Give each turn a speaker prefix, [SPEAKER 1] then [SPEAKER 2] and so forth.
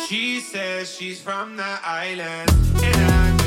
[SPEAKER 1] She says she's from the island, and I